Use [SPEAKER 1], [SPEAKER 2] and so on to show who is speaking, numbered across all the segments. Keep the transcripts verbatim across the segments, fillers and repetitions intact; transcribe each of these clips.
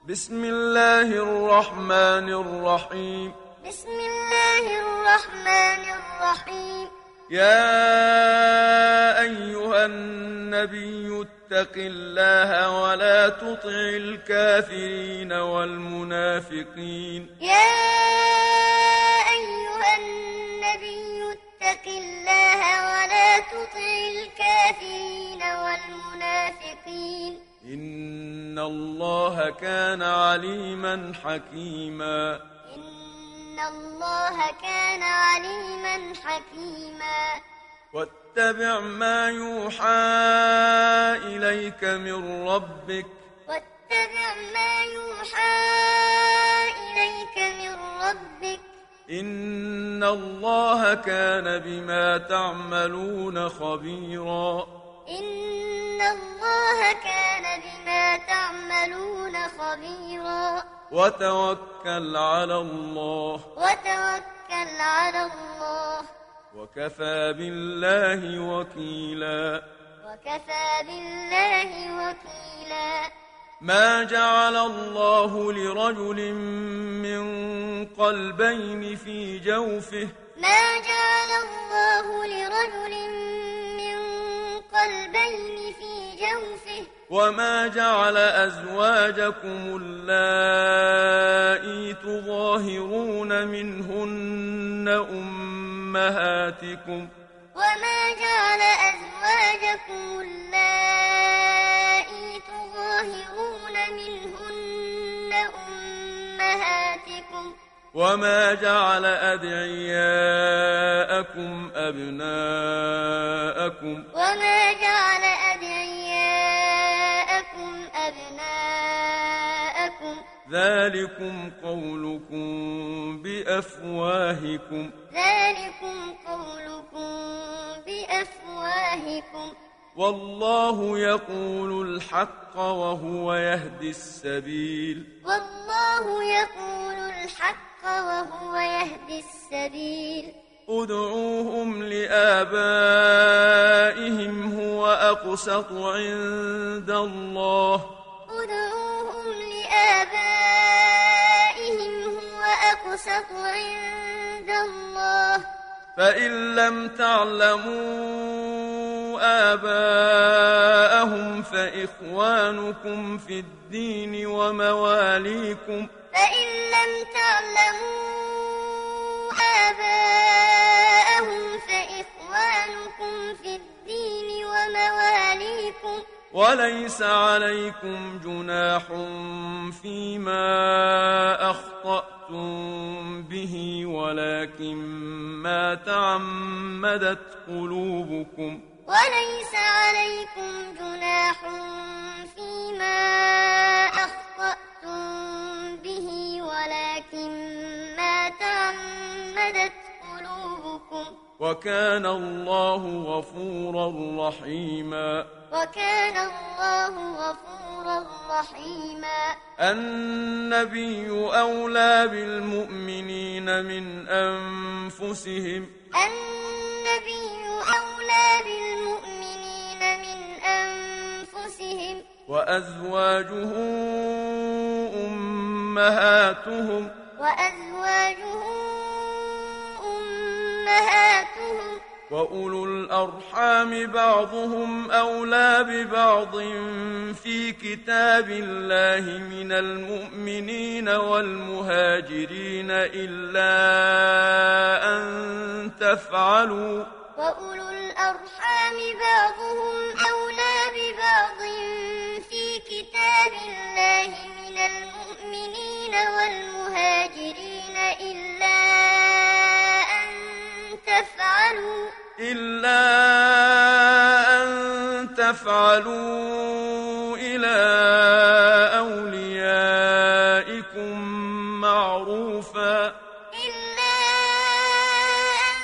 [SPEAKER 1] بسم الله الرحمن الرحيم
[SPEAKER 2] بسم الله الرحمن الرحيم
[SPEAKER 1] يا أيها النبي اتق الله ولا تطع الكافرين والمنافقين
[SPEAKER 2] يا أيها النبي اتق الله ولا تطع الكافرين والمنافقين
[SPEAKER 1] إن الله كان عليما حكيما
[SPEAKER 2] إن الله كان عليما حكيما
[SPEAKER 1] واتبع ما يوحى إليك من ربك
[SPEAKER 2] واتبع ما يوحى إليك من ربك
[SPEAKER 1] إن الله كان بما تعملون خبيرا
[SPEAKER 2] إن الله كان بما تعملون خبيرا
[SPEAKER 1] وتوكل على الله
[SPEAKER 2] وتوكل على الله
[SPEAKER 1] وكفى بالله وكيلا
[SPEAKER 2] وكفى بالله وكيلا
[SPEAKER 1] ما جعل الله لرجل من قلبين في جوفه
[SPEAKER 2] ما جعل الله لرجل من قلبين في جوفه
[SPEAKER 1] وما جعل أزواجكم اللائي تظاهرون منهن أمهاتكم
[SPEAKER 2] وما جعل أزواجكم اللائي تظاهرون منهن أمهاتكم
[SPEAKER 1] وما جعل أدعياءكم أبناءكم
[SPEAKER 2] وما جعل أدعياءكم أبناءكم
[SPEAKER 1] ذلكم قولكم بأفواهكم
[SPEAKER 2] ذلكم قولكم بأفواهكم
[SPEAKER 1] والله يقول الحق وهو يهدي السبيل
[SPEAKER 2] والله يقول الحق وهو يهدي السبيل
[SPEAKER 1] ادعوهم لآبائهم هو أقسط عند الله
[SPEAKER 2] ادعوهم لآبائهم هو أقسط عند الله
[SPEAKER 1] فإن لم تعلموا آباءهم فإخوانكم في الدين ومواليكم
[SPEAKER 2] فإن لم تعلموا آباءهم فإخوانكم في الدين ومواليكم
[SPEAKER 1] وليس عليكم جناح فيما أخطأتم به ولكن ما تعمدت قلوبكم
[SPEAKER 2] وليس عليكم جناح فيما أخطأتم به ولكن ما تعمدت قلوبكم
[SPEAKER 1] وكان الله غفورا رحيما
[SPEAKER 2] وكان الله غفورا رحيما
[SPEAKER 1] النبي أولى بالمؤمنين من أنفسهم
[SPEAKER 2] النبي أولى بالمؤمنين من أنفسهم
[SPEAKER 1] وأزواجه أمهاتهم
[SPEAKER 2] وأزواجه أمهاتهم
[SPEAKER 1] وأولو الأرحام بعضهم أولى ببعض في كتاب الله من المؤمنين والمهاجرين إلا أن تفعلوا
[SPEAKER 2] وأولو الأرحام بعضهم أولى ببعض في كتاب الله من المؤمنين والمهاجرين إلا أن تفعلوا
[SPEAKER 1] إلا أن تفعلوا إلى أوليائكم معروفا
[SPEAKER 2] إلا أن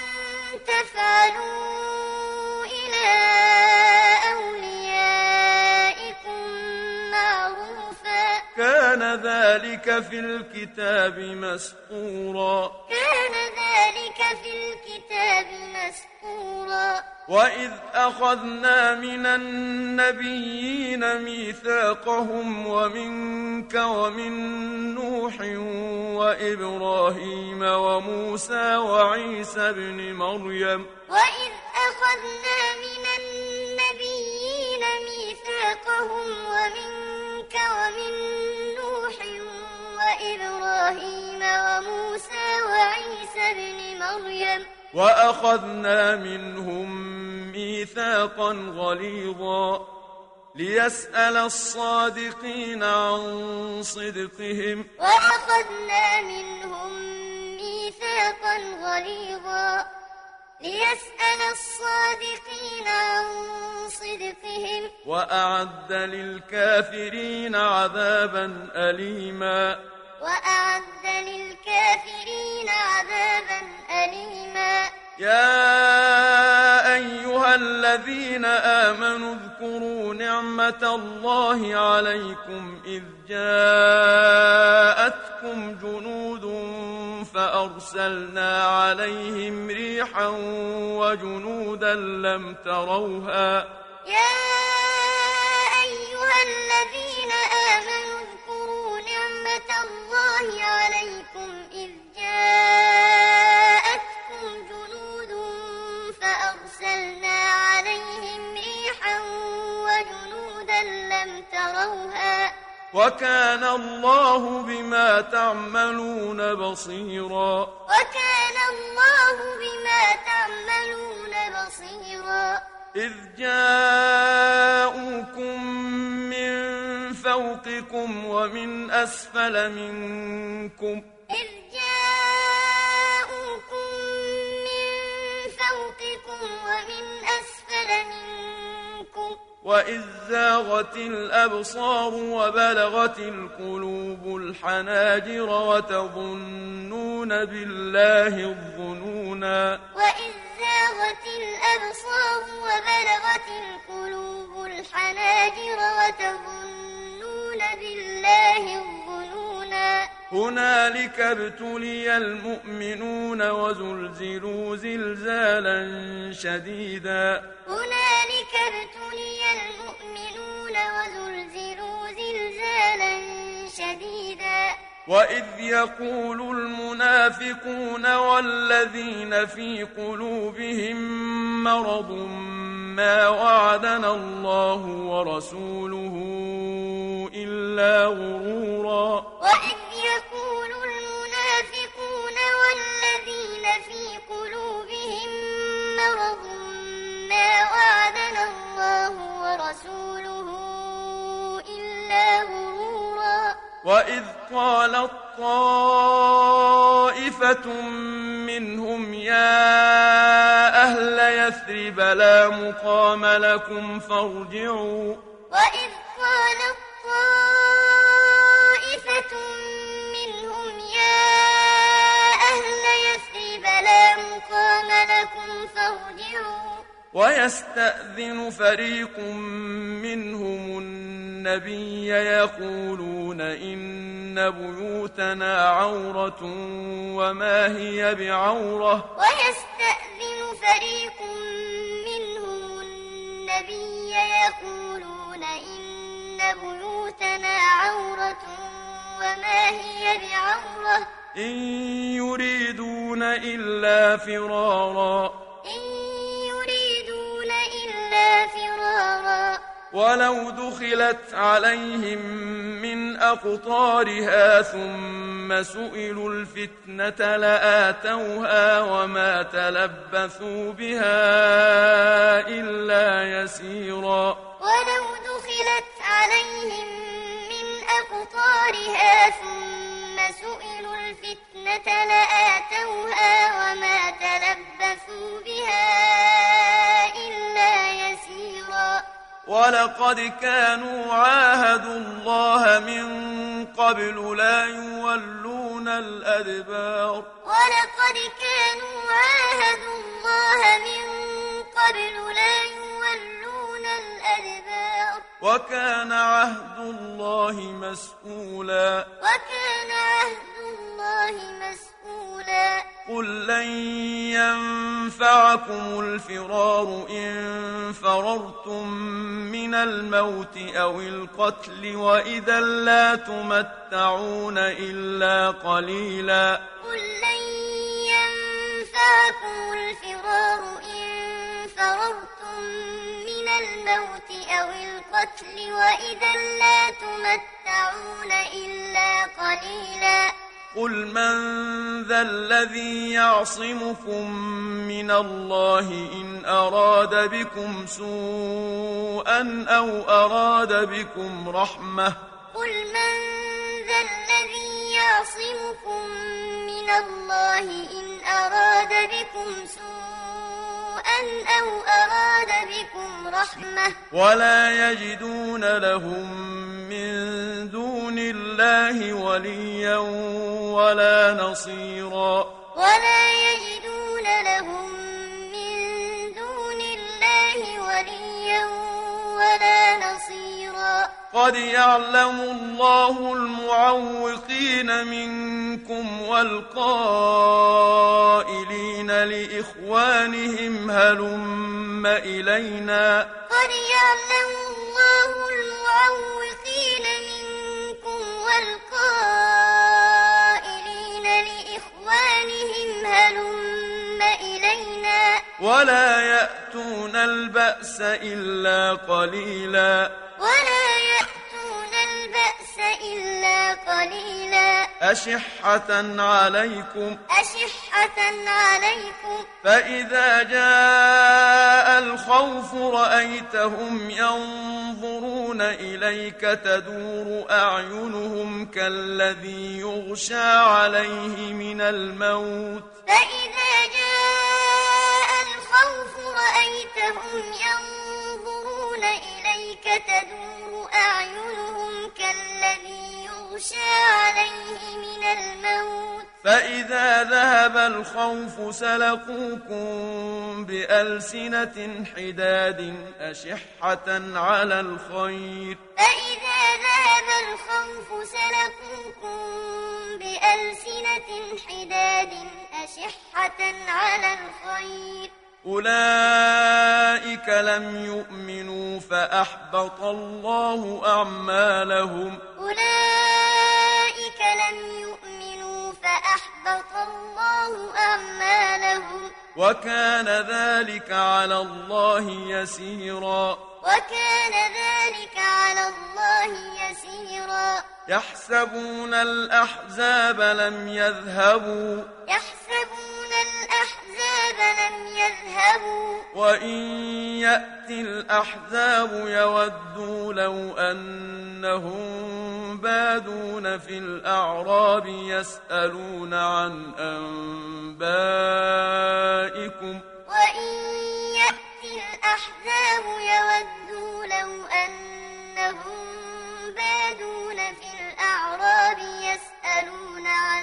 [SPEAKER 2] تفعلوا إلى أوليائكم معروفا
[SPEAKER 1] كان ذلك في الكتاب مسطورا
[SPEAKER 2] كان ذلك في الكتاب مسطورا
[SPEAKER 1] وإذ أخذنا من النبيين ميثاقهم ومنك ومن نوح وإبراهيم وموسى وعيسى ابن مريم
[SPEAKER 2] وإذ أخذنا من النبيين ميثاقهم ومنك ومن نوح وإبراهيم وموسى وعيسى ابن مريم
[SPEAKER 1] وأخذنا منهم ميثاقا غليظا ليسأل الصادقين عن صدقهم
[SPEAKER 2] وأخذنا منهم ميثاقا غليظا ليسأل الصادقين عن صدقهم
[SPEAKER 1] وأعد للكافرين عذابا أليما
[SPEAKER 2] وأعد للكافرين عذابا أليما
[SPEAKER 1] يا أيها الذين آمنوا اذكروا نعمة الله عليكم إذ جاءتكم جنود فأرسلنا عليهم ريحا وجنودا لم تروها
[SPEAKER 2] يا أيها الذين آمنوا اذكروا نعمة الله عليكم إذ جاءتكم جنود فأرسلنا عليهم ريحا وجنودا لم تروها
[SPEAKER 1] وكان الله بما تعملون بصيرا
[SPEAKER 2] وكان الله بما تعملون بصيرا
[SPEAKER 1] إذ جاءوكم من فوقكم ومن أسفل منكم
[SPEAKER 2] إذ جاءوكم من فوقكم ومن أسفل منكم
[SPEAKER 1] وإذ زاغت الأبصار وبلغت القلوب الحناجر وتظنون بالله الظنونا
[SPEAKER 2] وإذ زاغت الأبصار وبلغت القلوب الحناجر وتظنون بالله الظنونا
[SPEAKER 1] هنالك ابتلي المؤمنون وزلزلوا زلزالا شديدا
[SPEAKER 2] هنالك ابتلي المؤمنون وزلزلوا زلزالا شديدا
[SPEAKER 1] وإذ يقول المنافقون والذين في قلوبهم مرض ما وعدنا الله ورسوله إلا غرورا
[SPEAKER 2] وإذ يقول المنافقون والذين في قلوبهم مرض ما وعدنا الله ورسوله إلا غرورا
[SPEAKER 1] وإذ قالت طائفة منهم يا أهل يثرب لا مقام لكم فارجعوا
[SPEAKER 2] وإذ قالت طائفة منهم يا أهل يثرب لا مقام لكم فارجعوا
[SPEAKER 1] ويستأذن فريق منهم النبي يقولون إن بيوتنا عورة وما هي بعورة
[SPEAKER 2] ويستأذن فريق منهم النبي يقولون إن بيوتنا عورة وما هي بعورة
[SPEAKER 1] إن يريدون إلا فرارا
[SPEAKER 2] إن يريدون إلا فرارا
[SPEAKER 1] ولو دخلت عليهم من أقطارها ثم سئلوا الفتنة لآتوها وما تلبثوا بها إلا يسيرا
[SPEAKER 2] ولو دخلت عليهم من أقطارها ثم سئلوا الفتنة لآتوها وما تلبثوا بها إلا يسيرا
[SPEAKER 1] ولقد كانوا عاهدوا الله من قبل لا يولون الأدبار
[SPEAKER 2] ولقد كانوا عاهدوا الله من قبل لا يولون الأدبار
[SPEAKER 1] وكان عهد الله مسؤولا
[SPEAKER 2] وكان عهد الله مسؤولا
[SPEAKER 1] قل لن ينفعكم الفرار إن فررتم من الموت أو القتل وإذا لا تمتعون إلا قليلا
[SPEAKER 2] قل لن ينفعكم الفرار إن فررتم من الموت أو القتل وإذا لا تمتعون إلا قليلا
[SPEAKER 1] قل من ذا الذي يعصمكم من الله إن أراد بكم سوءا أو أراد بكم رحمة
[SPEAKER 2] قل من ذا الذي يعصمكم من الله إن أراد بكم سوءا أو أراد بكم رحمة
[SPEAKER 1] ولا يجدون لهم من دون الله وليا ولا نصيرا
[SPEAKER 2] ولا يجدون لهم من دون الله وليا ولا نصيرا
[SPEAKER 1] قد يعلم الله المعوقين منكم والقائلين لإخوانهم هلم إلينا
[SPEAKER 2] قد يعلم الله المعوقين منكم والقائلين لإخوانهم هلم إلينا
[SPEAKER 1] ولا يأتون البأس إلا قليلا
[SPEAKER 2] ولا يأتون البأس إلا قليلا
[SPEAKER 1] أشحة عليكم
[SPEAKER 2] أشحة عليكم
[SPEAKER 1] فإذا جاء الخوف رأيتهم ينظرون إليك تدور أعينهم كالذي يغشى عليه من الموت
[SPEAKER 2] فإذا جاء الخوف رأيتهم ينظرون إليك تدور أعينهم كالذي يغشى عليه من الموت
[SPEAKER 1] فإذا ذهب الخوف سلقوكم بألسنة حداد أشحة على الخير
[SPEAKER 2] فإذا ذهب الخوف سلقوكم بألسنة حداد أشحة على الخير
[SPEAKER 1] أولئك لم يؤمنوا فأحبط الله أعمالهم
[SPEAKER 2] أولئك لم يؤمنوا فأحبط الله أعمالهم
[SPEAKER 1] وكان ذلك على الله يسيرا
[SPEAKER 2] وكان ذلك على الله يسيرا
[SPEAKER 1] يحسبون الأحزاب لم يذهبوا
[SPEAKER 2] يحسبون الأحزاب لم يذهبوا
[SPEAKER 1] وإن يأتي الأحزاب يودوا لو أنهم بادون في الأعراب يسألون عن أنبائكم
[SPEAKER 2] وإن يأتي الأحزاب يودوا لو أنهم بادون في الأعراب يسألون عن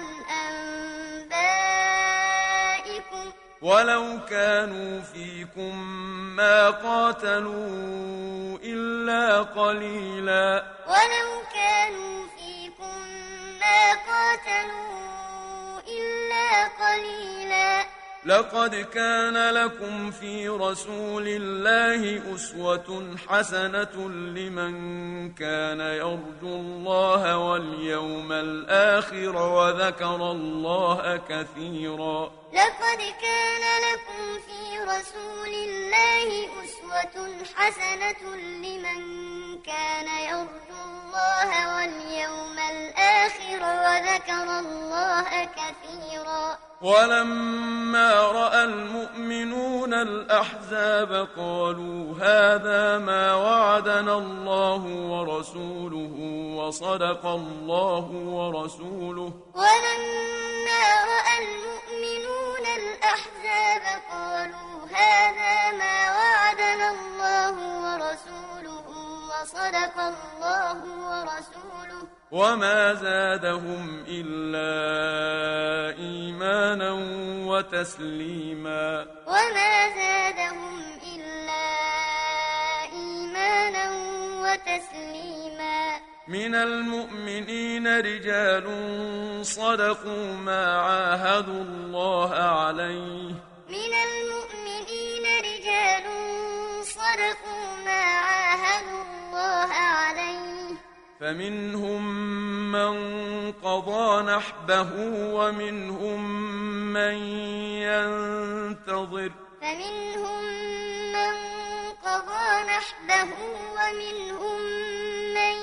[SPEAKER 2] أنبائكم
[SPEAKER 1] ولو كانوا فيكم ما قاتلوا إلا قليلا
[SPEAKER 2] ولو كانوا فيكم ما قاتلوا إلا قليلا
[SPEAKER 1] لقد كان لكم في رسول الله أسوة حسنة لمن كان يرجو الله واليوم الآخر وذكر الله كثيرا
[SPEAKER 2] لقد كان لكم في رسول الله أسوة حسنة لمن كان يرجو الله واليوم الآخر وذكر الله كثيرا
[SPEAKER 1] ولما رأى المؤمنون الأحزاب قالوا هذا ما وعدنا الله ورسوله وصدق الله ورسوله
[SPEAKER 2] ولما رأى المؤمنون الأحزاب قالوا هذا ما وعدنا الله ورسوله وصدق الله ورسوله
[SPEAKER 1] وما زادهم إلا إيمانا وتسليما
[SPEAKER 2] وما زادهم إلا إيمانا وتسليما تسليما
[SPEAKER 1] من المؤمنين رجال صدقوا ما عاهدوا الله عليه
[SPEAKER 2] من المؤمنين رجال صدقوا ما عاهدوا الله عليه
[SPEAKER 1] فمنهم من قضى نحبه ومنهم من ينتظر
[SPEAKER 2] فمنهم من قضى نحبه ومنهم من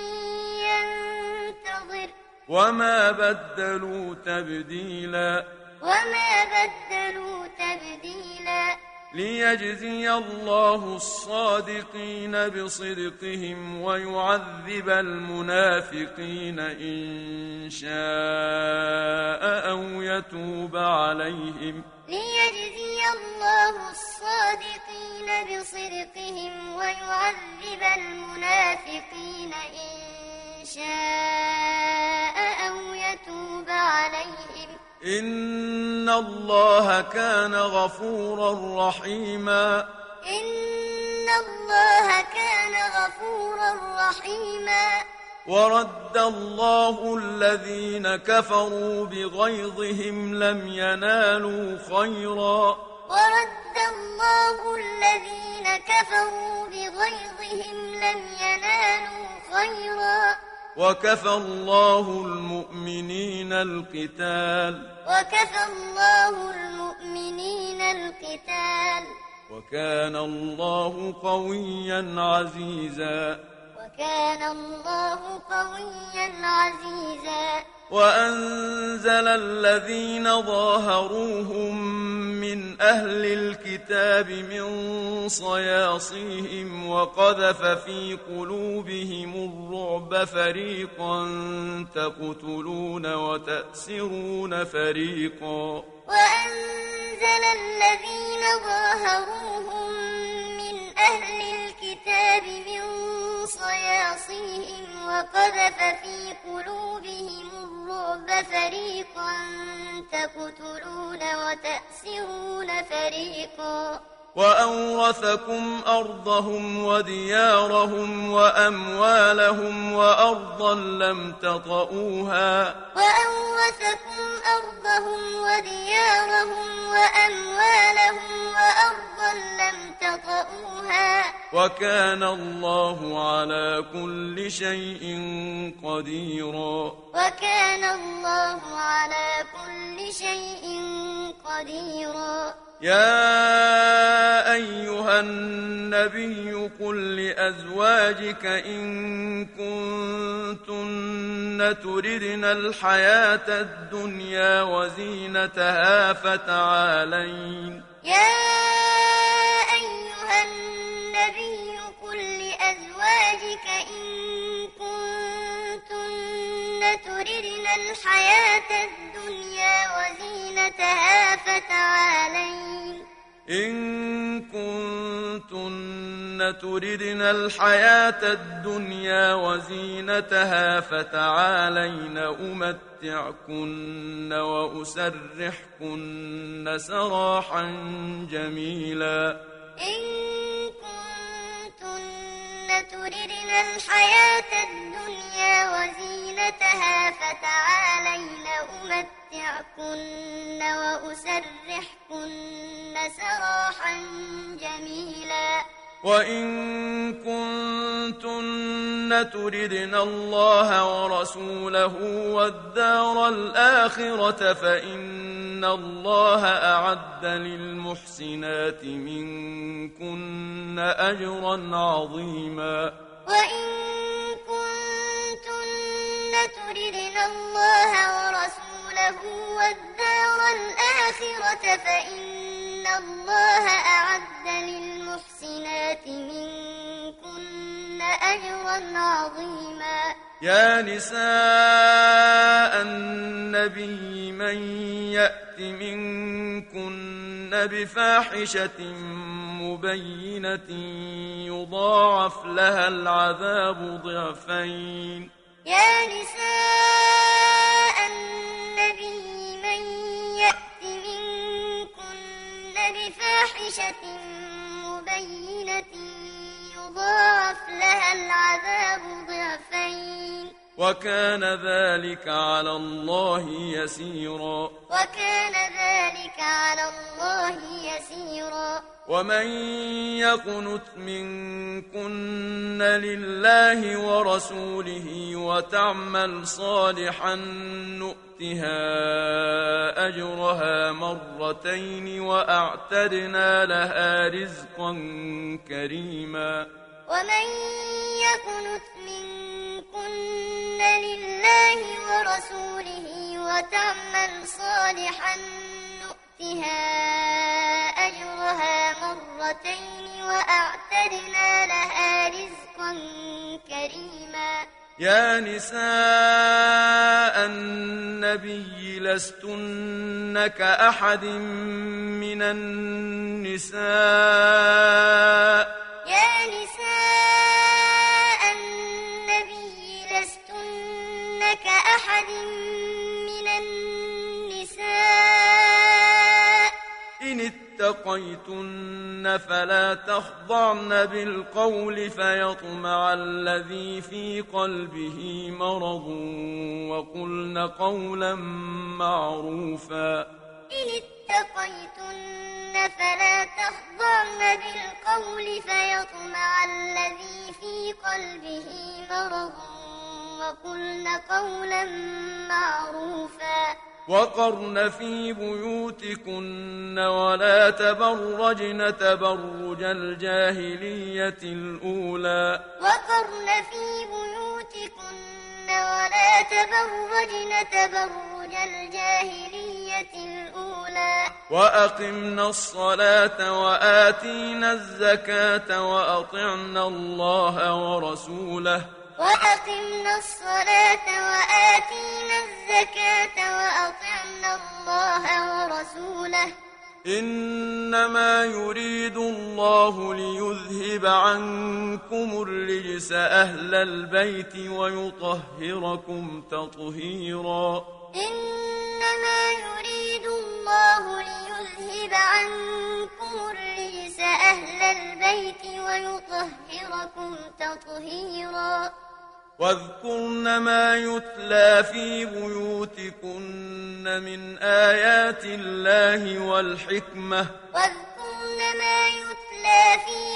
[SPEAKER 2] ينتظر
[SPEAKER 1] وما بدلوا تبديلا
[SPEAKER 2] وما بدلوا تبديلا
[SPEAKER 1] ليجزي الله الصادقين بصدقهم ويعذب المنافقين إن شاء أو يتوب عليهم
[SPEAKER 2] ليجزي الله الصادقين بصدقهم ويعذب المنافقين إن شاء أو يتوب عليهم
[SPEAKER 1] إن الله كان غفورا رحيما
[SPEAKER 2] إن الله كان غفورا رحيما
[SPEAKER 1] ورد الله الذين كفروا بغيظهم لم ينالوا خيرا
[SPEAKER 2] ورد الله الذين كفروا بغيظهم لم ينالوا خيرا
[SPEAKER 1] وكفى الله المؤمنين القتال
[SPEAKER 2] وكفى الله المؤمنين القتال
[SPEAKER 1] وكان الله قويا عزيزا
[SPEAKER 2] وكان الله قويا عزيزا
[SPEAKER 1] وأنزل الذين ظاهروهم من أهل الكتاب من صياصيهم وقذف في قلوبهم الرعب فريقا تقتلون وتأسرون فريقا
[SPEAKER 2] وأنزل الذين ظاهروهم من أهل الكتاب من صياصيهم وقذف في قلوبهم الرعب فريقا تقتلون وتأسرون فريقا
[SPEAKER 1] وأورثكم أرضهم وديارهم وأموالهم وأرضا لم تطئوها
[SPEAKER 2] وأورثكم أرضهم وديارهم وأموالهم وأرضا لم تطئوها
[SPEAKER 1] وكان الله على كل شيء قديرا
[SPEAKER 2] وكان الله على كل شيء قديرا
[SPEAKER 1] يا أيها النبي قل لأزواجك إن كنتن تردن الحياة الدنيا وزينتها فتعالين
[SPEAKER 2] يا أيها النبي قل لأزواجك إن كنتن تردن الحياة الدنيا وزينتها فتعالين
[SPEAKER 1] إن كنتن تردن الحياة الدنيا وزينتها فتعالين أمتعكن وأسرحكن سراحا جميلا
[SPEAKER 2] إن كنتن تردن الحياة الدنيا وزينتها فتعالين أمتعكن وأسرحكن سراحا جميلا
[SPEAKER 1] وإن كنتن تردن الله ورسوله والدار الآخرة فإن الله أعد للمحسنات منكن أجرا عظيما
[SPEAKER 2] وإن كنتن تردن الله ورسوله والدار الآخرة فإن الله أعد للمحسنات منكن أجرا عظيما
[SPEAKER 1] يا نساء النبي من يأت منكن بفاحشة مبينة يضاعف لها العذاب ضعفين
[SPEAKER 2] يا نساء النبي من يأت منكن بفاحشة مبينة يضاعف لها العذاب
[SPEAKER 1] وكان ذلك على الله يسيرا
[SPEAKER 2] وكان ذلك على الله يسيرا
[SPEAKER 1] ومن يقنت منكن لله ورسوله وتعمل صالحا نؤتها أجرها مرتين وأعتدنا لها رزقا كريما
[SPEAKER 2] ومن يقنت منكن لله ورسوله وتعمل صالحا نؤتها أجرها مرتين وأعتدنا لها رزقا كريما
[SPEAKER 1] يا نساء النبي لستن كأحد من النساء
[SPEAKER 2] يا نساء النبي لستن كأحد من النساء
[SPEAKER 1] إن اتقيتن فلا تخضعن بالقول فيطمع الذي في قلبه مرض وقلن قولا معروفا
[SPEAKER 2] إن اتقيتن فلا تخضعن بالقول فيطمع الذي في قلبه مرض وقلن قولا معروفا
[SPEAKER 1] وقرن في بيوتكن ولا تبرجن تبرج الجاهلية الأولى
[SPEAKER 2] وقرن في بيوتكن ولا تبرجن تبرج الجاهلية الأولى
[SPEAKER 1] وأقمنا الصلاة وآتينا الزكاة وأطعنا الله ورسوله
[SPEAKER 2] وأقمنا الصلاة وآتينا الزكاة وأطعنا الله ورسوله
[SPEAKER 1] إنما يريد الله ليذهب عنكم الرجس أهل البيت ويطهركم تطهيرا
[SPEAKER 2] إنما يريد الله ليذهب عنكم الرجس أهل البيت ويطهركم تطهيرا
[SPEAKER 1] واذكرن ما يتلى في بيوتكن من آيات الله والحكمة
[SPEAKER 2] واذكرن ما يتلى في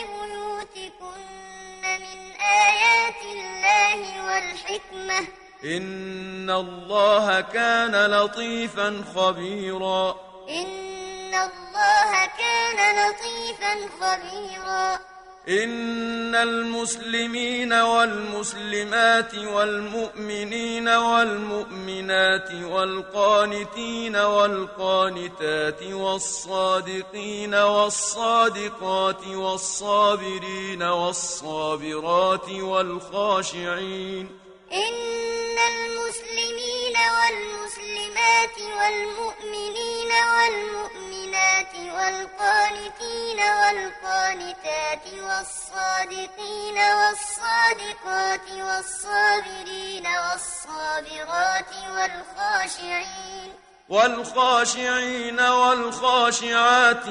[SPEAKER 2] بيوتكن من آيات الله والحكمة
[SPEAKER 1] إن الله كان لطيفا خبيرا
[SPEAKER 2] إن الله كان لطيفا خبيرا
[SPEAKER 1] إن المسلمين والمسلمات والمؤمنين والمؤمنات والقانتين والقانتات والصادقين والصادقات والصابرين والصابرات والخاشعين
[SPEAKER 2] إن المسلمين والمسلمات والمؤمنين والمؤمنات والقانتين والقانتات والصادقين والصادقات والصابرين والصابرات والخاشعين
[SPEAKER 1] والخاشعين والخاشعات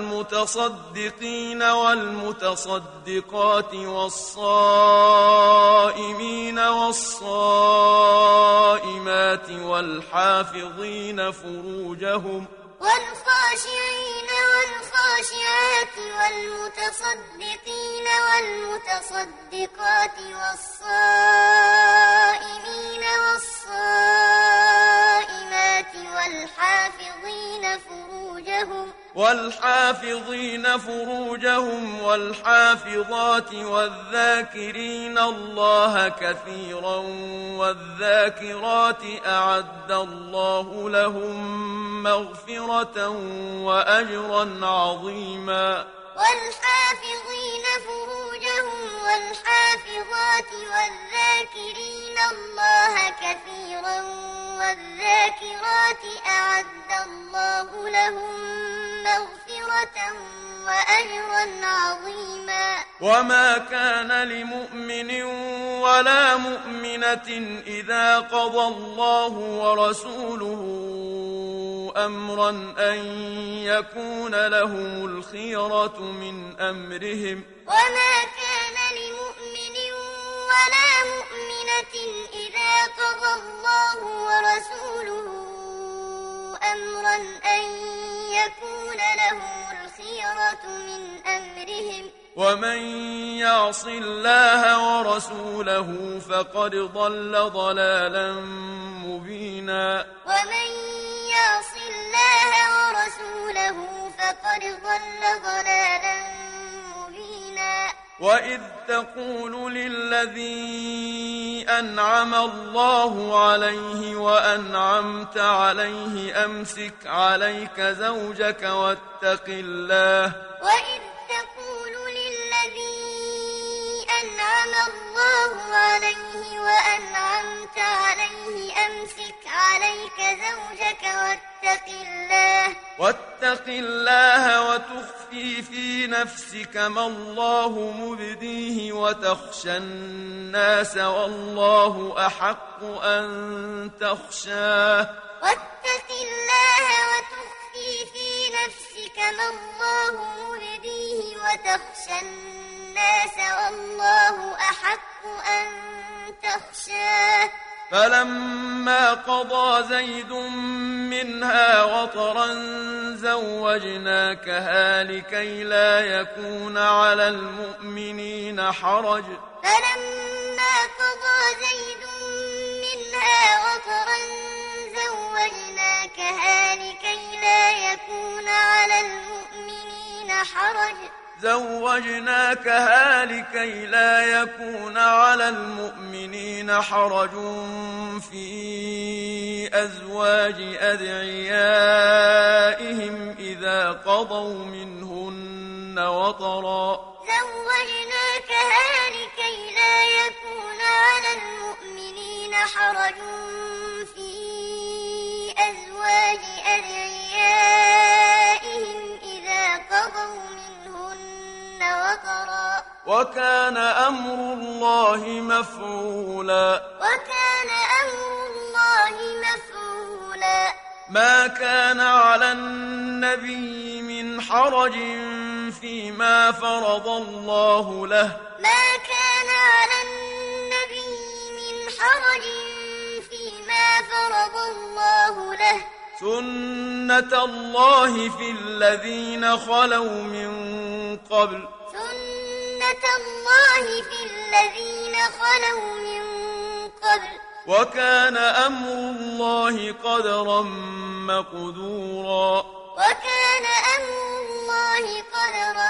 [SPEAKER 1] والمتصدقين والمتصدقات والصائمين والصائمات والحافظين فروجهم
[SPEAKER 2] والخاشعين والخاشعات والمتصدقين والمتصدقات والصائمين والصائمات والحافظين فروجهم
[SPEAKER 1] والحافظين فروجهم والحافظات والذاكرين الله كثيرا والذاكرات أعد الله لهم مغفرة وأجرا عظيما
[SPEAKER 2] والحافظين فروجهم والحافظات والذاكرين الله كثيرا والذاكرات أعد الله لهم مغفرة وأجرا عظيما
[SPEAKER 1] وما كان لمؤمن ولا مؤمنة إذا قضى الله ورسوله أمرا أن يكون لهم الخيرة من أمرهم
[SPEAKER 2] وما كان لمؤمن ولا مؤمنة إذا قضى الله ورسوله أمرا أن يكون لهم الخيرة من أمرهم
[SPEAKER 1] ومن يعص الله ورسوله فقد ضل ضلالا مبينا
[SPEAKER 2] ومن يعص الله ورسوله فقد ضل ضلالا مبينا
[SPEAKER 1] وإذ تقول للذي أنعم الله عليه وأنعمت عليه أمسك عليك زوجك واتق الله
[SPEAKER 2] وإذ تقول للذي أنعم الله عليه وأنعمت عليه أمسك عليك زوجك واتق الله
[SPEAKER 1] واتق الله وتخفي في نفسك ما الله مبديه وتخشى الناس والله أحق أن تخشاه
[SPEAKER 2] واتق الله وتخفي في نفسك ما الله مبديه وتخشى الناس والله أحق أن تخشاه
[SPEAKER 1] فلما قضى زيد منها وطرا زوجناكها لكي لا يكون على المؤمنين حرج
[SPEAKER 2] فلما قضى زيد منها وطرا زوجناكها لكي لا يكون على المؤمنين حرج
[SPEAKER 1] زوجناكها لكي لا يكون على المؤمنين حرج في أزواج أدعيائهم إذا قضوا منهن وطرا
[SPEAKER 2] زوجناكها لكي لا يكون على المؤمنين حرج في أزواج أدعيائهم إذا قضوا منهن وطرا
[SPEAKER 1] وكان أمر الله مفعولا
[SPEAKER 2] وكان أمر الله مفعولا
[SPEAKER 1] ما كان على النبي من حرج فيما فرض الله له
[SPEAKER 2] ما كان على النبي من حرج فيما فرض الله له
[SPEAKER 1] سنة الله في الذين خلوا من قبل
[SPEAKER 2] سنة الله في الذين خلوا من قبل
[SPEAKER 1] وكان أمر الله قدرا مقدورا
[SPEAKER 2] وكان أمر الله قدرا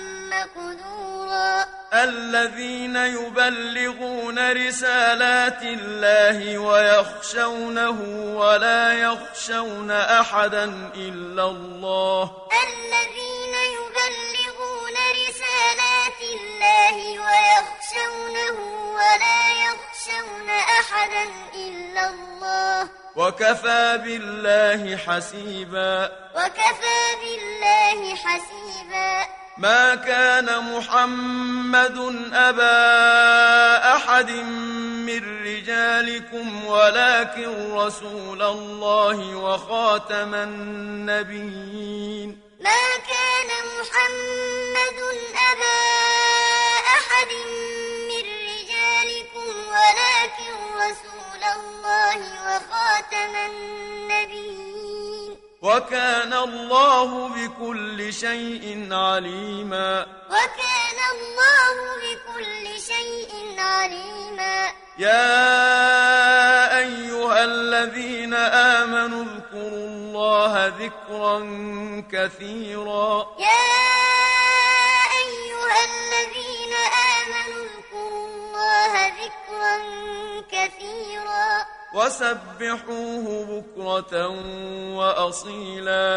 [SPEAKER 2] مقدورا
[SPEAKER 1] الذين يبلغون رسالات الله ويخشونه ولا يخشون أحدا إلا الله
[SPEAKER 2] الذين يبلغون رسالات الله ويخشونه ولا يخشون أحدا إلا الله
[SPEAKER 1] وكفى بالله حسيبا
[SPEAKER 2] وكفى بالله حسيبا
[SPEAKER 1] ما كان محمد أبا أحد من رجالكم ولكن رسول الله وخاتم النبيين
[SPEAKER 2] ما كان محمد أبا أحد من رجالكم ولكن رسول الله وخاتم النبيين
[SPEAKER 1] وكان الله بكل شيء عليما
[SPEAKER 2] وكان الله بكل شيء عليما
[SPEAKER 1] يا أيها الذين آمنوا اذكروا الله ذكرا كثيرا
[SPEAKER 2] يا أيها الذين آمنوا اذكروا الله ذكرا كثيرا
[SPEAKER 1] وسبحوه بكرة وأصيلا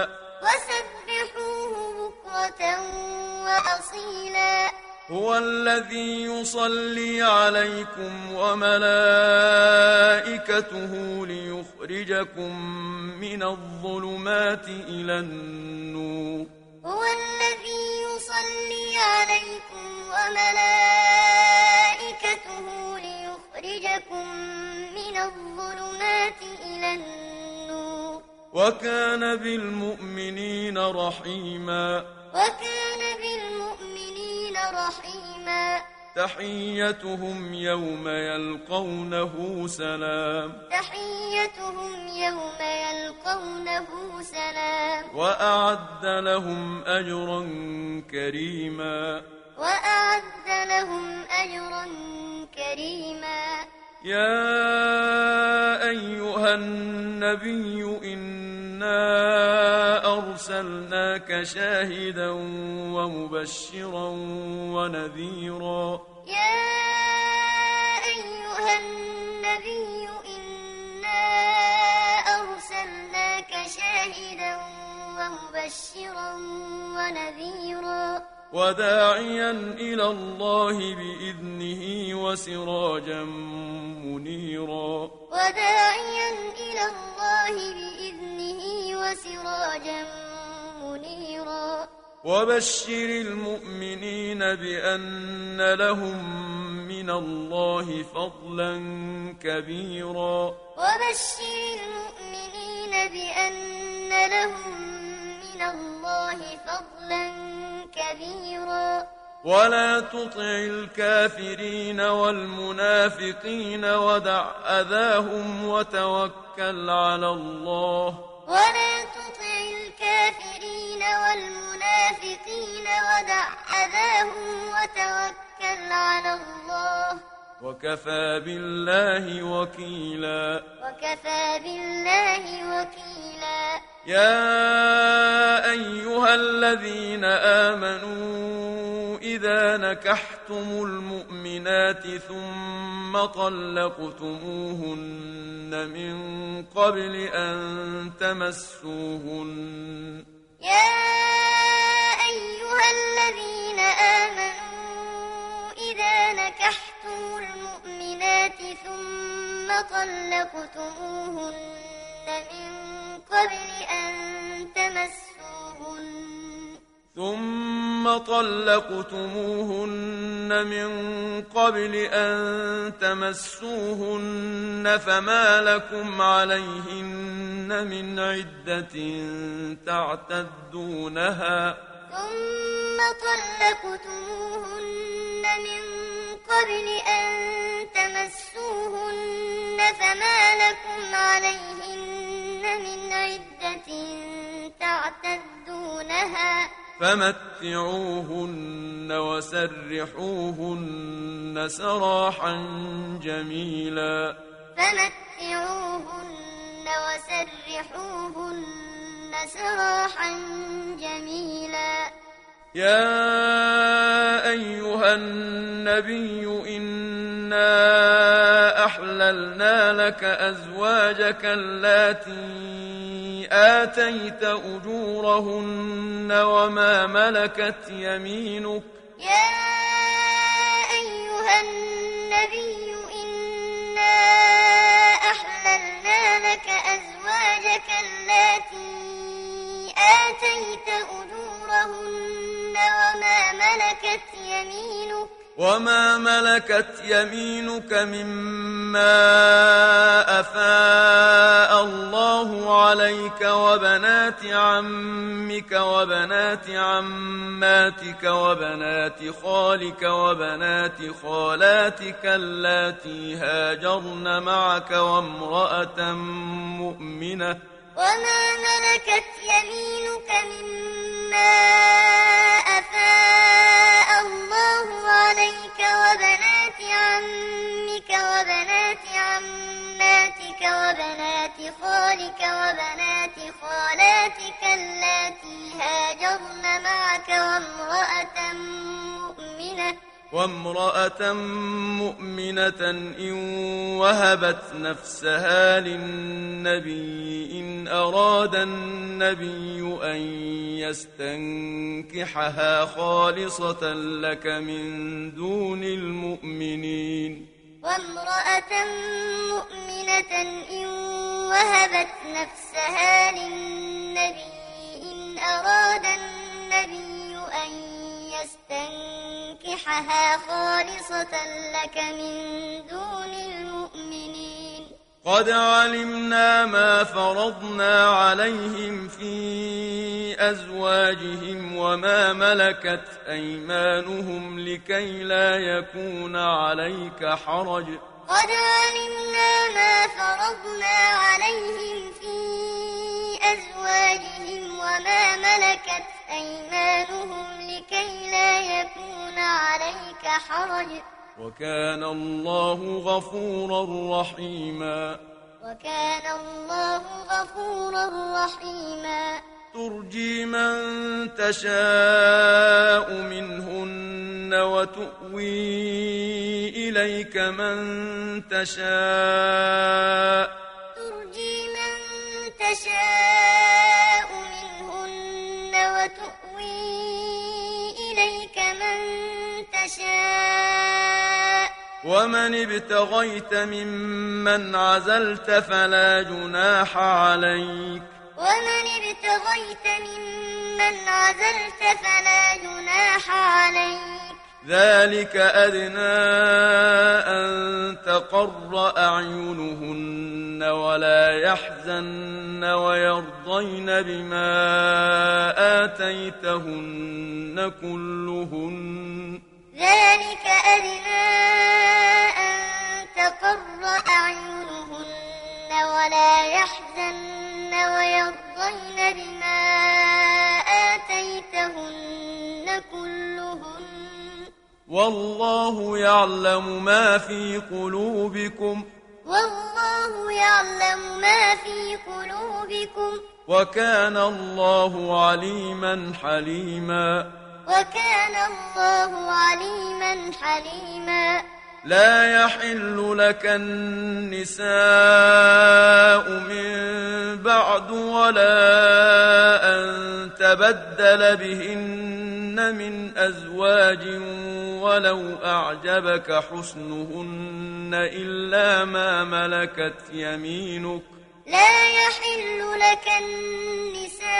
[SPEAKER 2] وسبحوه بكرة وأصيلا
[SPEAKER 1] هو الذي يصلي عليكم وملائكته ليخرجكم من الظلمات إلى النور
[SPEAKER 2] هو الذي يصلي عليكم وملائكته ليخرجكم من الظلمات إلى النور
[SPEAKER 1] وكان بالمؤمنين رحيما
[SPEAKER 2] وكان بالمؤمنين رحيما
[SPEAKER 1] تحيتهم يوم يلقونه سلام
[SPEAKER 2] تحيتهم يوم يلقونه سلام
[SPEAKER 1] وأعد لهم أجرا كريما
[SPEAKER 2] وأعد لهم أجرا كريما
[SPEAKER 1] يا أيها النبي إنا أرسلناك شاهدا ومبشرا ونذيرا
[SPEAKER 2] يا أيها النبي إنا أرسلناك شاهدا ومبشرا ونذيرا
[SPEAKER 1] وداعيا إلى الله بإذنه وسراجا منيرا
[SPEAKER 2] وداعيا إلى الله بإذنه وسراجا منيرا
[SPEAKER 1] وبشر المؤمنين بأن لهم من الله فضلا كبيرا
[SPEAKER 2] وبشر المؤمنين بأن لهم من الله فضلا كبيرا
[SPEAKER 1] ولا تطع الكافرين والمنافقين ودع أذاهم وتوكل على الله
[SPEAKER 2] ولا تطع الكافرين والمنافقين ودع أذاهم وتوكل على الله
[SPEAKER 1] وكفى بالله وكيلا
[SPEAKER 2] وكفى بالله وكيلا
[SPEAKER 1] يا أيها الذين آمنوا إذا نكحتم المؤمنات ثم طلقتموهن من قبل أن تمسوهن
[SPEAKER 2] يا أيها الذين آمنوا إذا نكحتم المؤمنات ثم طلقتموهن من قبل أن تمسوهن
[SPEAKER 1] ثم طلقتموهن من قبل أن تمسوهن فما لكم عليهن من عدة تعتدونها
[SPEAKER 2] ثم طلقتموهن من قبل أن تمسوهن فما لكم عليهن من عدة تعتدونها
[SPEAKER 1] فمتعوهن وسرحوهن سراحا جميلا
[SPEAKER 2] فمتعوهن وسرحوهن سراحا جميلا
[SPEAKER 1] يا أيها النبي إنا أحللنا لك أزواجك اللاتي آتيت أجورهن وما ملكت يمينك
[SPEAKER 2] يا أيها النبي إنا أحللنا لك أزواجك اللاتي آتيت أجورهن وما ملكت يمينك
[SPEAKER 1] وما ملكت يمينك مما أفاء الله عليك وبنات عمك وبنات عماتك وبنات خالك وبنات خالاتك اللاتي هاجرن معك وامرأة مؤمنة
[SPEAKER 2] وما ملكت يمينك مما أفاء الله عليك وبنات عمك وبنات عماتك وبنات خالك وبنات خالاتك اللاتي هاجرن معك وامرأة مؤمنة
[SPEAKER 1] وامرأة مؤمنة إن وهبت نفسها للنبي إن أراد النبي أن يستنكحها خالصة لك من دون المؤمنين
[SPEAKER 2] وامرأة مؤمنة إن وهبت نفسها للنبي إن أراد النبي أن يستنكحها خالصة لك من دون المؤمنين
[SPEAKER 1] قد علمنا ما فرضنا عليهم في أزواجهم وما ملكت أيمانهم لكي لا يكون عليك حرج
[SPEAKER 2] قد علمنا ما فرضنا عليهم في أزواجهم وما ملكت أيمانهم لكي لا يكون عليك حرج
[SPEAKER 1] وكان الله غفورا رحيما
[SPEAKER 2] وكان الله غفورا رحيما
[SPEAKER 1] ترجي من تشاء منهن وتؤوي إليك من تشاء
[SPEAKER 2] ترجي من تشاء منهن وتؤوي إليك من تشاء
[SPEAKER 1] ومن ابتغيت ممن عزلت فلا جناح عليك
[SPEAKER 2] ومن ابتغيت ممن عزلت فلا جناح عليك
[SPEAKER 1] ذلك أدنى أن تقر أعينهن ولا يحزن ويرضين بما آتيتهن كلهن
[SPEAKER 2] ذلك أدنى أن تقر أعينهن ولا يحزن ويرضين بما آتيتهن كلهن
[SPEAKER 1] والله يعلم ما في قلوبكم
[SPEAKER 2] والله يعلم ما في قلوبكم
[SPEAKER 1] وكان الله عليما حليما
[SPEAKER 2] وكان الله عليما حليما
[SPEAKER 1] لا يحل لك النساء من بعد ولا أن تبدل بهن من أزواج ولو أعجبك حسنهن إلا ما ملكت يمينك
[SPEAKER 2] لا يحل لك النساء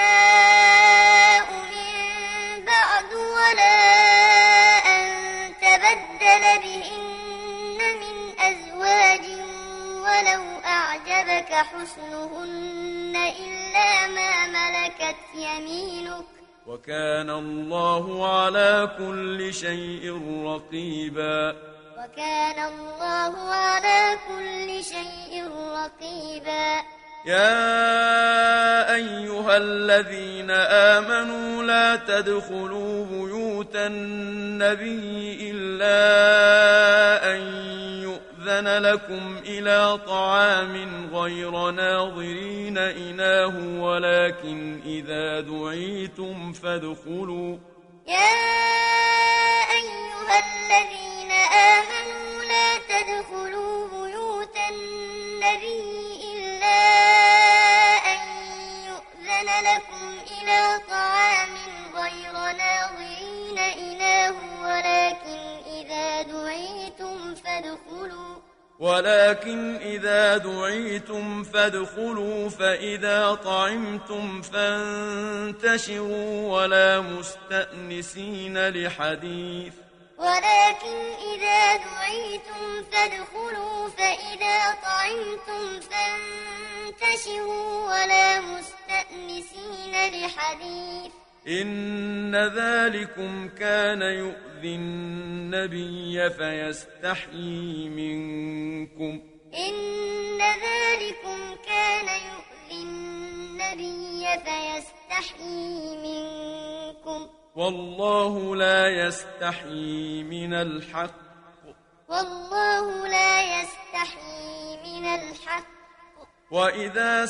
[SPEAKER 2] من بعد ولا أن تبدل بهن من أزواج ولو أعجبك حسنهن إلا ما ملكت يمينك
[SPEAKER 1] وكان الله على كل شيء رقيبا
[SPEAKER 2] وكان الله على كل شيء رقيبا
[SPEAKER 1] يا أيها الذين آمنوا لا تدخلوا بيوت النبي إلا أن يؤذن لكم إلى طعام غير ناظرين إناه ولكن إذا دعيتم فادخلوا
[SPEAKER 2] يا أيها الذين آمنوا لا تدخلوا بيوت النبي إلا أن يؤذن لكم إلى طعام غير ناظرين إناه ولكن إذا دعيتم فادخلوا
[SPEAKER 1] ولكن إذا دعيتم فادخلوا فإذا طعمتم فانتشروا ولا مستأنسين لحديث
[SPEAKER 2] ولكن إذا دعيتم فادخلوا فإذا طعمتم فانتشروا ولا مستأنسين لحديث
[SPEAKER 1] إن ذلكم كان يؤذي النبي فيستحيي منكم
[SPEAKER 2] إن ذلكم كان يؤذي النبي فيستحيي منكم
[SPEAKER 1] والله لا يستحيي من الحق
[SPEAKER 2] والله لا يستحيي من الحق
[SPEAKER 1] وإذا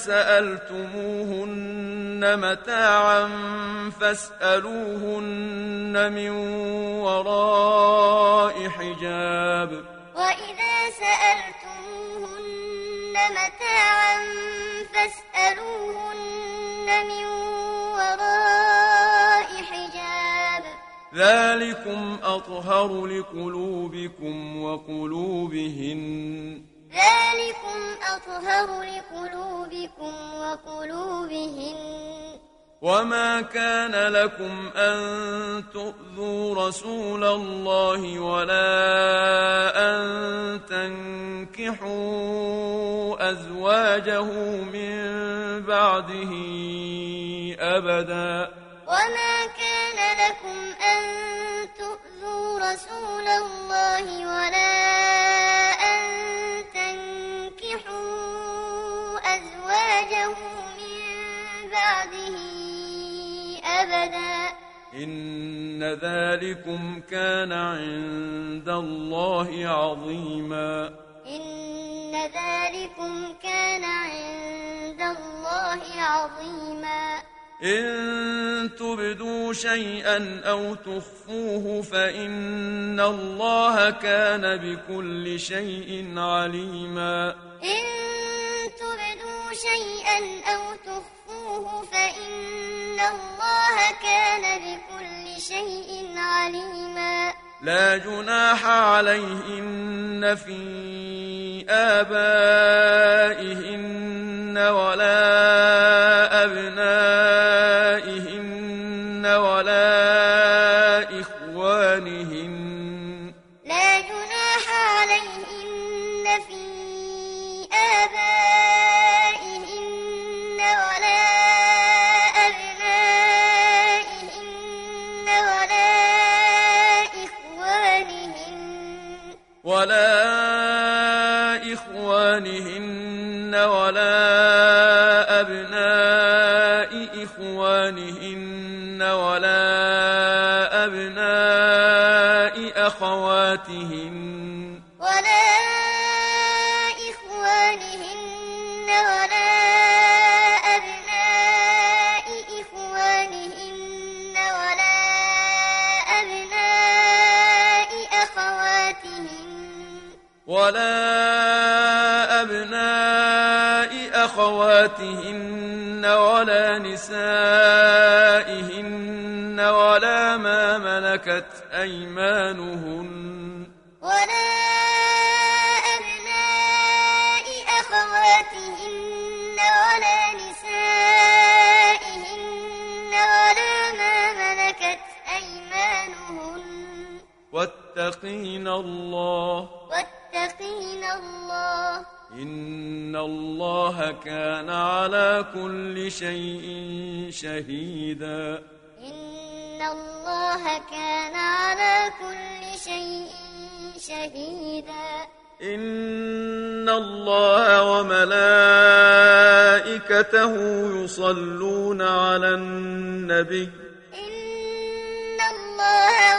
[SPEAKER 1] سألتموهن متاعا فاسألوهن من وراء حجاب
[SPEAKER 2] وإذا سألتموهن متاعا فاسألوهن من وراء حجاب
[SPEAKER 1] ذلكم أطهر لقلوبكم وقلوبهن
[SPEAKER 2] ذلكم أطهر لقلوبكم وقلوبهن
[SPEAKER 1] وما كان لكم أن تؤذوا رسول الله ولا أن تنكحوا أزواجه من بعده أبدا
[SPEAKER 2] وما كان لكم أن تؤذوا رسول الله ولا أن تنكحوا أزواجه من بعده أبدا
[SPEAKER 1] إن ذلكم كان عند الله عظيما
[SPEAKER 2] إن ذلكم كان عند الله عظيما
[SPEAKER 1] إن تبدوا شيئا أو تخفوه فإن الله كان بكل شيء عليما
[SPEAKER 2] إن تبدوا شيئا أو تخفوه فإن الله كان بكل شيء عليما
[SPEAKER 1] لا جناح عليهن في آبائهن ولا أبنائهن ولا إخوانهن
[SPEAKER 2] لا جناح عليهن في آبائهن ولا أبنائهن ولا إخوانهن
[SPEAKER 1] ولا إخوانهن ولا أبناء إخوانهن ولا أبناء أخواتهن
[SPEAKER 2] ولا إخوانهن ولا أبناء إخوانهن ولا أبناء أخواتهن
[SPEAKER 1] ولا أبناء أخواتهن ولا نسائهن ولا ما ملكت أيمانهن
[SPEAKER 2] ولا أبناء أخواتهن ولا نسائهن ولا ما ملكت أيمانهن
[SPEAKER 1] واتقين الله
[SPEAKER 2] واتقين الله
[SPEAKER 1] إن الله كان على كل شيء شهيدا
[SPEAKER 2] إن الله كان على كل شيء شهيدا
[SPEAKER 1] إن الله وملائكته يصلون على النبي
[SPEAKER 2] إن الله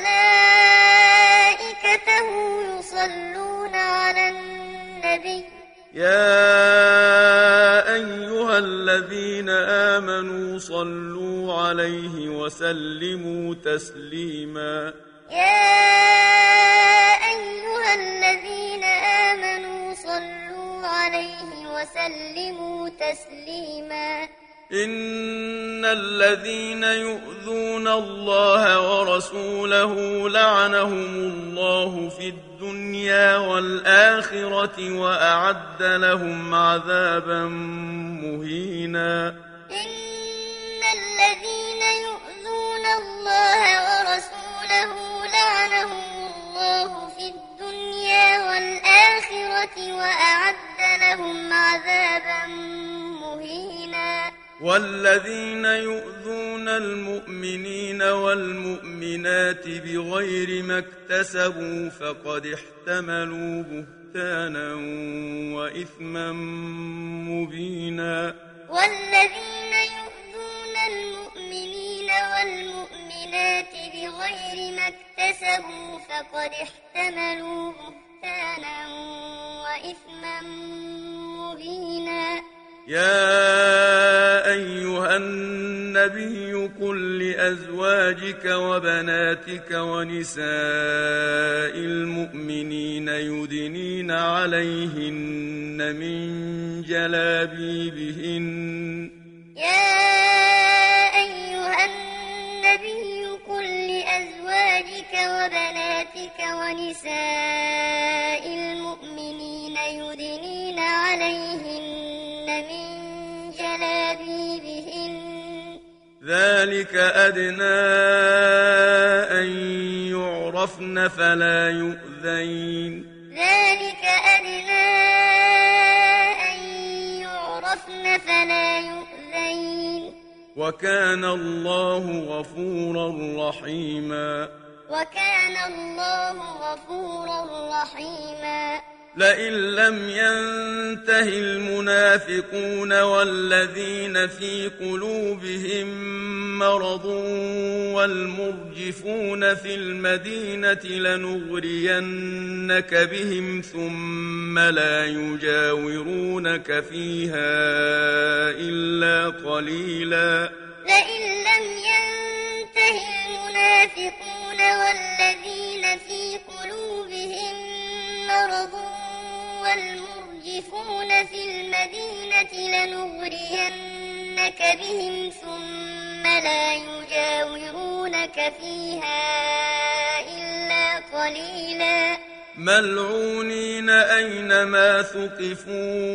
[SPEAKER 2] وملائكته يصلون على النبي
[SPEAKER 1] يا أيها الذين آمنوا صلوا عليه وسلموا تسليما
[SPEAKER 2] يا أيها الذين آمنوا صلوا عليه وسلموا تسليما
[SPEAKER 1] إن الذين يؤذون الله ورسوله لعنهم الله في الدنيا والآخرة وأعد لهم عذابا مهينا
[SPEAKER 2] إن الذين يؤذون الله ورسوله لعنهم الله في الدنيا والآخرة وأعد لهم عذابا مهينا
[SPEAKER 1] والذين يؤذون المؤمنين والمؤمنات بغير ما اكتسبوا فقد احتملوا بهتانا وإثما مبينا
[SPEAKER 2] والذين يؤذون المؤمنين والمؤمنات بغير ما اكتسبوا فقد احتملوا بهتانا وإثما مبينا
[SPEAKER 1] يا أيها النبي قل لأزواجك وبناتك ونساء المؤمنين يدنين عليهن من جلابيبهن
[SPEAKER 2] يا أيها النبي قل لأزواجك وبناتك ونساء المؤمنين يدنين عليهن من جلابيبهن
[SPEAKER 1] ذلك أدنى أن يعرفن فلا يؤذين
[SPEAKER 2] ذلك أدنى أن يعرفن فلا يؤذين
[SPEAKER 1] وكان الله غفورا رحيما
[SPEAKER 2] وكان الله غفورا رحيما
[SPEAKER 1] لئن لم ينته المنافقون والذين في قلوبهم مرض والمرجفون في المدينة لنغرينك بهم ثم لا يجاورونك فيها إلا قليلا
[SPEAKER 2] لئن لم ينته المنافقون والذين في قلوبهم مرض والمرجفون في المدينة لنغرينك بهم ثم لا يجاورونك فيها إلا قليلا
[SPEAKER 1] ملعونين أينما ثقفوا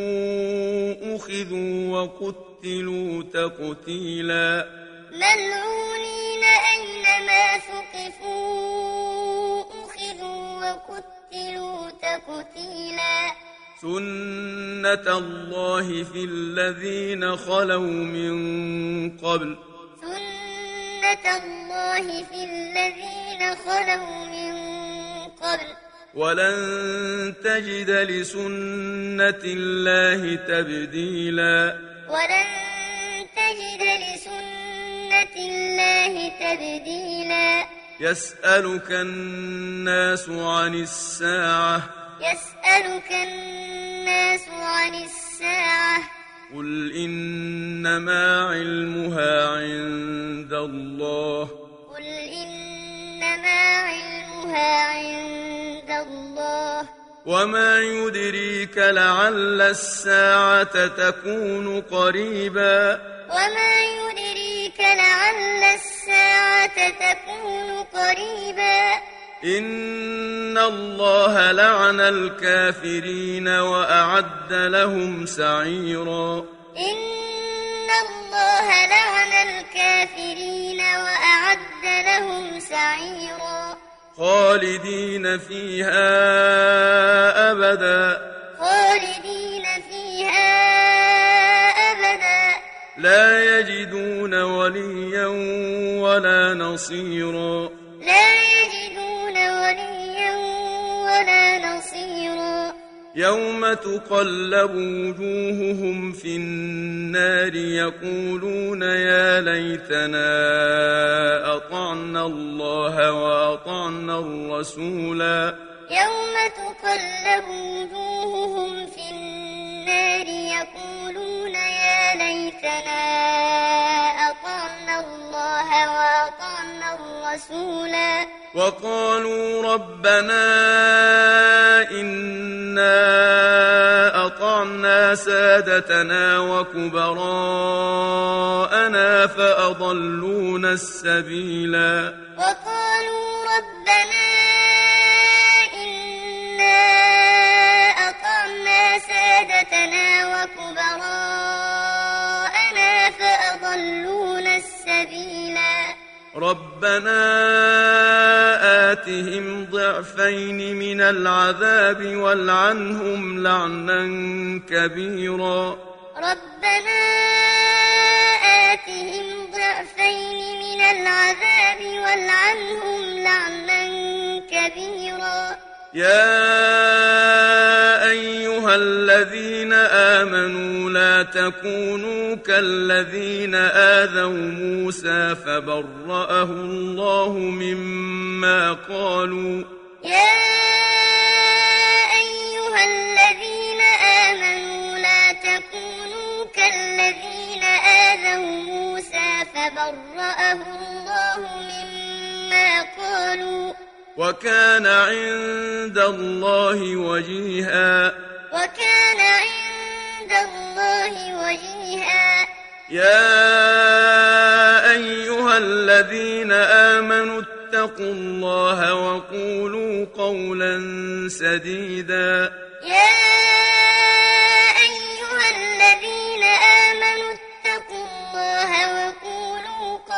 [SPEAKER 1] أخذوا وقتلوا تقتيلا
[SPEAKER 2] ملعونين أينما ثقفوا أخذوا وقتلوا تقتيلا
[SPEAKER 1] سنة الله في الذين خلوا من قبل
[SPEAKER 2] سنة الله في الذين خلوا من قبل
[SPEAKER 1] ولن تجد لسنة الله تبديلا
[SPEAKER 2] ولن تجد لسنة الله تبديلا
[SPEAKER 1] يسألك الناس عن الساعة
[SPEAKER 2] يسألك الناس عن الساعة
[SPEAKER 1] قل إنما علمها عند الله
[SPEAKER 2] قل إنما علمها عند الله
[SPEAKER 1] وما يدريك لعل الساعة تكون قريبا
[SPEAKER 2] وما يدريك لعل الساعة تكون قريبا
[SPEAKER 1] إن الله لعن الكافرين وأعد لهم سعيرا
[SPEAKER 2] إن الله لعن الكافرين وأعد لهم سعيرا
[SPEAKER 1] خالدين فيها أبدا
[SPEAKER 2] خالدين فيها أبدا
[SPEAKER 1] لا يجدون وليا ولا نصيرا
[SPEAKER 2] لا يجدون وليا ولا نصيرا
[SPEAKER 1] يوم تقلب وجوههم في النار يقولون يا ليتنا أطعنا الله وأطعنا الرسولا
[SPEAKER 2] يوم تقلب وجوههم في النار يقولون يا ليتنا أطعنا الله وأطعنا الرسولا
[SPEAKER 1] وقالوا ربنا إنا أطعنا سادتنا وكبراءنا فأضلونا السبيلا
[SPEAKER 2] وقالوا ربنا إنا أطعنا سادتنا وكبراءنا فأضلونا السبيلا
[SPEAKER 1] ربنا آتهم ضعفين من العذاب والعنهم لعنا كبيرا
[SPEAKER 2] ربنا آتهم ضعفين من العذاب والعنهم لعنا كبيرا
[SPEAKER 1] يا أيها الذين آمنوا لا تكونوا كالذين آذوا موسى فبرأه الله مما قالوا
[SPEAKER 2] يا أيها الذين آمنوا لا تكونوا كالذين آذوا موسى فبرأه الله مما قالوا
[SPEAKER 1] وكان عند الله وجيها
[SPEAKER 2] وكان عند الله وجيها
[SPEAKER 1] يا أيها الذين آمنوا اتقوا الله وقولوا قولا سديدا
[SPEAKER 2] يا أيها الذين آمنوا اتقوا الله وقولوا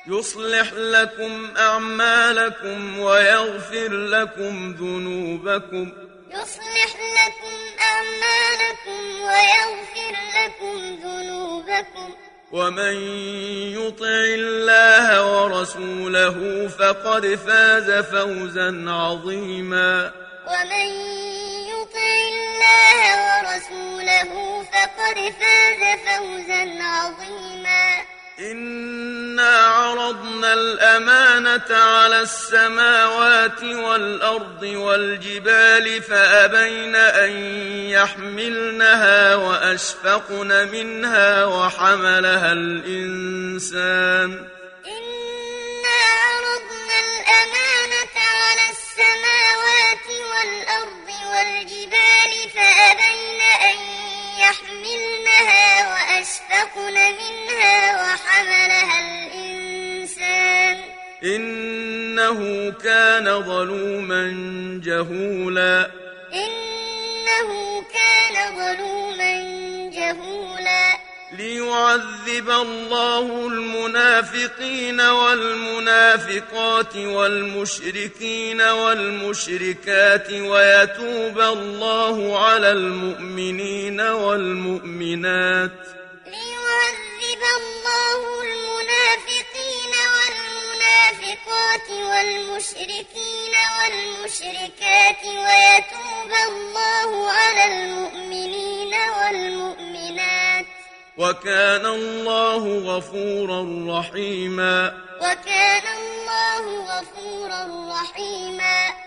[SPEAKER 1] يصلح لكم أعمالكم ويغفر لكم ذنوبكم
[SPEAKER 2] يصلح لكم أعمالكم ويغفر لكم ذنوبكم
[SPEAKER 1] ومن يطع الله ورسوله فقد فاز فوزا عظيما
[SPEAKER 2] ومن يطع الله ورسوله فقد فاز فوزا عظيما
[SPEAKER 1] إنا عرضنا الأمانة على السماوات والأرض والجبال فأبين أن يحملنها وأشفقن منها وحملها الإنسان
[SPEAKER 2] إنا عرضنا الأمانة على السماوات والأرض والجبال فأبين أن يحملنها وأشفقن منها وحملها الإنسان
[SPEAKER 1] إنه كان ظلوما جهولا
[SPEAKER 2] إنه كان ظلوما جهولا
[SPEAKER 1] ليعذب الله المنافقين والمنافقات والمشركين والمشركات ويتوب الله على المؤمنين والمؤمنات
[SPEAKER 2] ليعذب الله المنافقين والمنافقات والمشركين والمشركات ويتوب الله على المؤمنين والمؤمنات
[SPEAKER 1] وكان الله غفورا رحيما
[SPEAKER 2] وكان الله غفورا رحيما